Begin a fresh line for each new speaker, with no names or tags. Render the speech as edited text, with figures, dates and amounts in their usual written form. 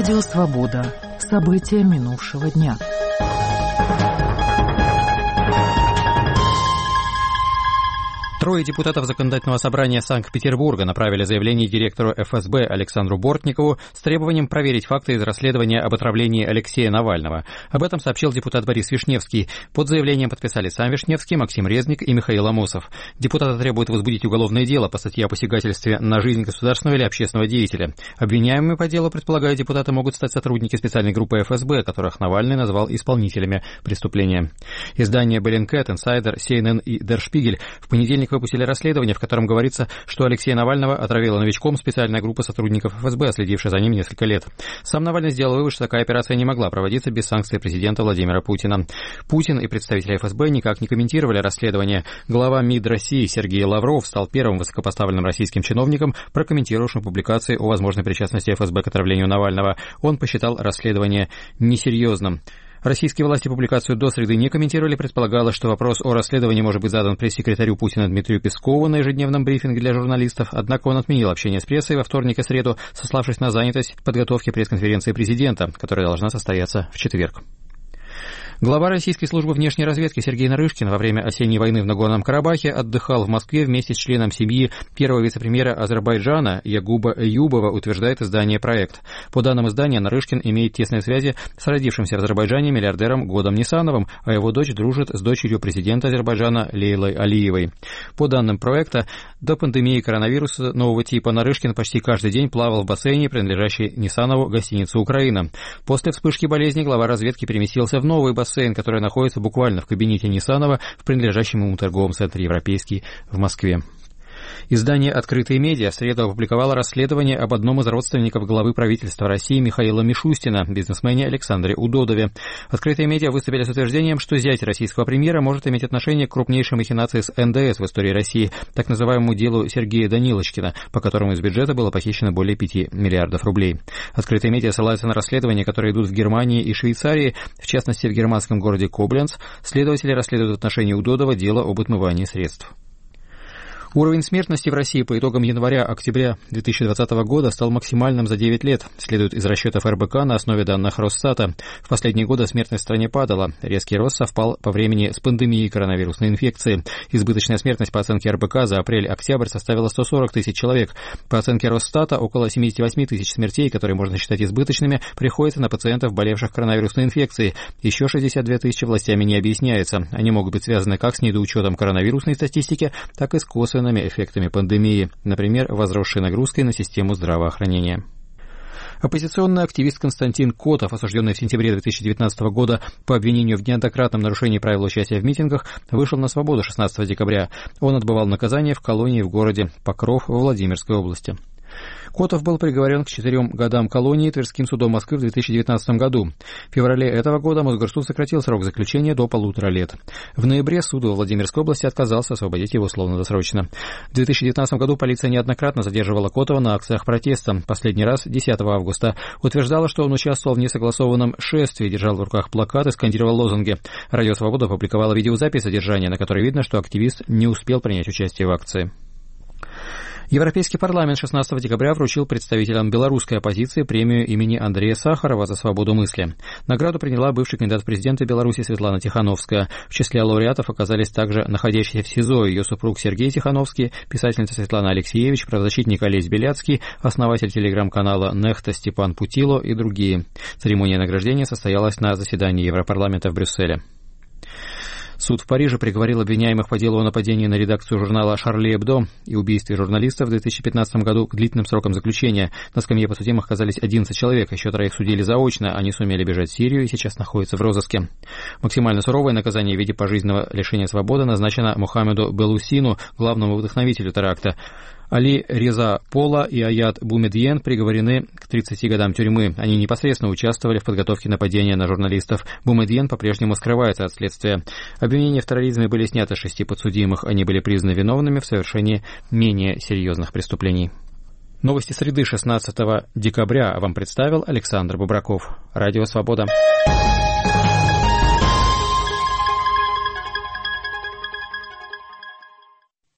Радио «Свобода». События минувшего дня.
Трое депутатов Законодательного собрания Санкт-Петербурга направили заявление директору ФСБ Александру Бортникову с требованием проверить факты из расследования об отравлении Алексея Навального. Об этом сообщил депутат Борис Вишневский. Под заявлением подписали сам Вишневский, Максим Резник и Михаил Амосов. Депутаты требуют возбудить уголовное дело по статье о посягательстве на жизнь государственного или общественного деятеля. Обвиняемыми по делу, предполагают депутаты, могут стать сотрудники специальной группы ФСБ, которых Навальный назвал исполнителями преступления. Издания Bellingcat, Insider, CNN и Der Spiegel в понедельник выпустили расследование, в котором говорится, что Алексея Навального отравила новичком специальная группа сотрудников ФСБ, следившая за ним несколько лет. Сам Навальный сделал вывод, что такая операция не могла проводиться без санкций президента Владимира Путина. Путин и представители ФСБ никак не комментировали расследование. Глава МИД России Сергей Лавров стал первым высокопоставленным российским чиновником, прокомментировавшим публикации о возможной причастности ФСБ к отравлению Навального. Он посчитал расследование несерьезным. Российские власти публикацию до среды не комментировали. Предполагалось, что вопрос о расследовании может быть задан пресс-секретарю Путина Дмитрию Пескову на ежедневном брифинге для журналистов, однако он отменил общение с прессой во вторник и среду, сославшись на занятость подготовки пресс-конференции президента, которая должна состояться в четверг. Глава российской службы внешней разведки Сергей Нарышкин во время осенней войны в Нагорном Карабахе отдыхал в Москве вместе с членом семьи первого вице-премьера Азербайджана Ягуба Эюбова, утверждает издание «Проект». По данным издания, Нарышкин имеет тесные связи с родившимся в Азербайджане миллиардером Годом Нисановым, а его дочь дружит с дочерью президента Азербайджана Лейлой Алиевой. По данным проекта, до пандемии коронавируса нового типа Нарышкин почти каждый день плавал в бассейне, принадлежащей Нисанову гостинице «Украина». После вспышки болезни глава разведки переместился в новый бассейн, который находится буквально в кабинете Нисанова в принадлежащем ему торговом центре «Европейский» в Москве. Издание «Открытые медиа» в среду опубликовало расследование об одном из родственников главы правительства России Михаила Мишустина, бизнесмене Александре Удодове. «Открытые медиа» выступили с утверждением, что зять российского премьера может иметь отношение к крупнейшей махинации с НДС в истории России, так называемому делу Сергея Данилочкина, по которому из бюджета было похищено более 5 миллиардов рублей. «Открытые медиа» ссылаются на расследования, которые идут в Германии и Швейцарии, в частности в германском городе Кобленц. Следователи расследуют в отношении Удодова дело об отмывании средств. Уровень смертности в России по итогам января-октября 2020 года стал максимальным за 9 лет, следует из расчетов РБК на основе данных Росстата. В последние годы смертность в стране падала. Резкий рост совпал по времени с пандемией коронавирусной инфекции. Избыточная смертность по оценке РБК за апрель-октябрь составила 140 тысяч человек. По оценке Росстата, около 78 тысяч смертей, которые можно считать избыточными, приходится на пациентов, болевших коронавирусной инфекцией. Еще 62 тысячи властями не объясняется. Они могут быть связаны как с недоучетом коронавирусной статистики, так и с косвенными эффектами пандемии, например, возросшей нагрузкой на систему здравоохранения. Оппозиционный активист Константин Котов, осужденный в сентябре 2019 года по обвинению в неоднократном нарушении правил участия в митингах, вышел на свободу 16 декабря. Он отбывал наказание в колонии в городе Покров во Владимирской области. Котов был приговорен к 4 годам колонии Тверским судом Москвы в 2019 году. В феврале этого года Мосгорсуд сократил срок заключения до 1,5 лет. В ноябре суд во Владимирской области отказался освободить его условно-досрочно. В 2019 году полиция неоднократно задерживала Котова на акциях протеста. Последний раз 10 августа. Утверждала, что он участвовал в несогласованном шествии, держал в руках плакаты, скандировал лозунги. Радио «Свобода» опубликовала видеозапись задержания, на которой видно, что активист не успел принять участие в акции. Европейский парламент 16 декабря вручил представителям белорусской оппозиции премию имени Андрея Сахарова за свободу мысли. Награду приняла бывший кандидат в президенты Беларуси Светлана Тихановская. В числе лауреатов оказались также находящиеся в СИЗО ее супруг Сергей Тихановский, писательница Светлана Алексеевич, правозащитник Олесь Беляцкий, основатель телеграм-канала «Нехта» Степан Путило и другие. Церемония награждения состоялась на заседании Европарламента в Брюсселе. Суд в Париже приговорил обвиняемых по делу о нападении на редакцию журнала «Шарли Эбдо» и убийстве журналистов в 2015 году к длительным срокам заключения. На скамье подсудимых оказались 11 человек, еще 3 судили заочно. Они сумели бежать в Сирию и сейчас находятся в розыске. Максимально суровое наказание в виде пожизненного лишения свободы назначено Мухаммеду Белусину, главному вдохновителю теракта. Али Реза Пола и Аят Бумедьен приговорены к 30 годам тюрьмы. Они непосредственно участвовали в подготовке нападения на журналистов. Бумедьен по-прежнему скрывается от следствия. Обвинения в терроризме были сняты с 6 подсудимых. Они были признаны виновными в совершении менее серьезных преступлений. Новости среды 16 декабря вам представил Александр Бубраков. Радио «Свобода».